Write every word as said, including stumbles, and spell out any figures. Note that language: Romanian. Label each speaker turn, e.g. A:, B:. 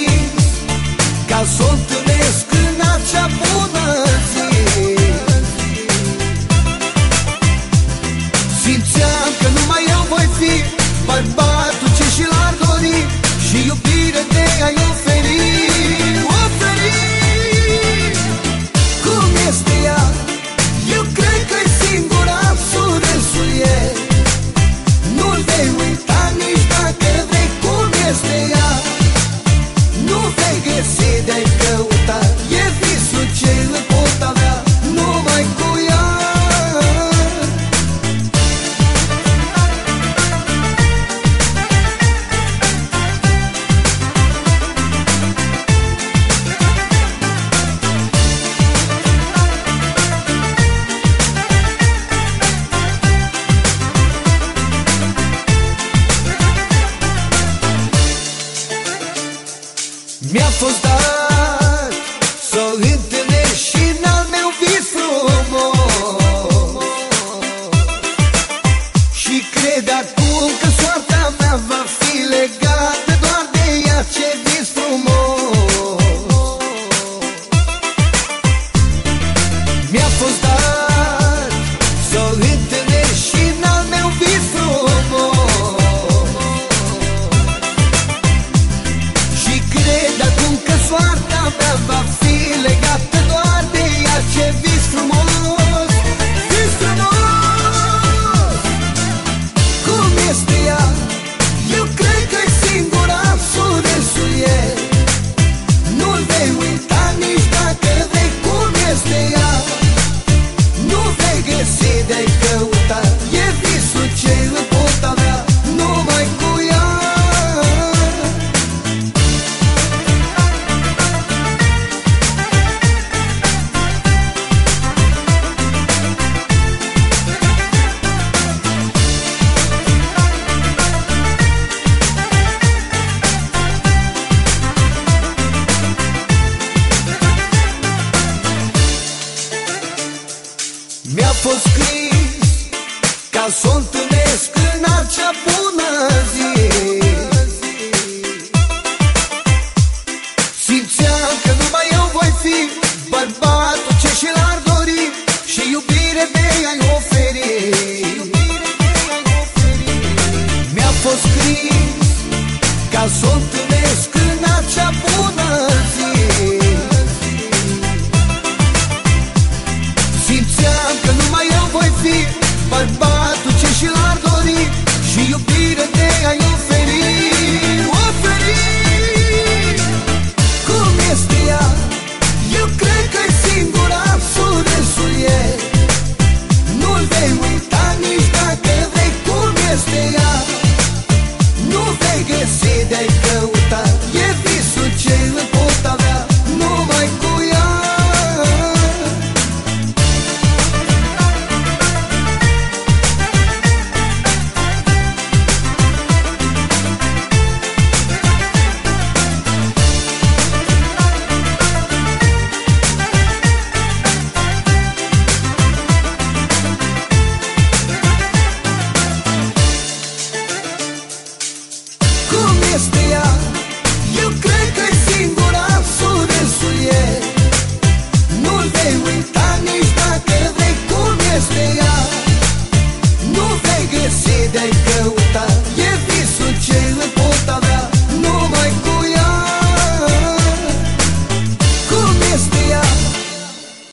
A: scris ca s-o întâlnesc în acea bună zi. Simțeam că numai eu voi fi bărbatul ce și l-ar dori și iubire de a-i oferi, oferi. Cum este ea? Eu cred că-i singura, surâsul ei. Nu-l vei uita nici dacă vrei. Cum este ea? Nu vei găsi de-ai căuta. E visul ce îl pot avea numai cu ea. Mi-a fost dat s-o întâlnesc și n-al meu vis frumos și cred acum că soarta mea va fi legată doar de ea, ce vis frumos. Mi-a fost dat s-o întâlnesc și n-al meu vis frumos și cred acum că soarta mea va fi legată doar de ea, ce vis frumos, vis frumos. Cum este ea? Eu cred că-i singura, surâsul ei. Nu-l vei uita nici dacă vrei. Cum este ea? Nu vei găsi de-ai căuta. E visul ce îl pot avea numai cu ea. Mi-a fost scris ca s-o întâlnesc în acea bună zi. Simțeam că numai eu voi fi bărbatul ce și l-ar dori și iubire de a-i oferi. Mi-a fost scris ca s-o întâlnesc în acea bună zi. Simțeam că numai eu voi fi bărbatul ce și l-ar dori și iubire de a-i oferi, oferi. Cum este ea? Eu cred că-i singura, surâsul ei. Nu-l vei uita nici dacă vrei. Cum este ea? Nu vei găsi de-ai căuta. E visul ce îl pot avea numai cu ea. Cum este ea? Eu cred că-i singura, surâsul ei. Nu-l vei uita nici dacă vrei. Cum este ea? Nu vei găsi de-ai căuta. E visul ce îl pot avea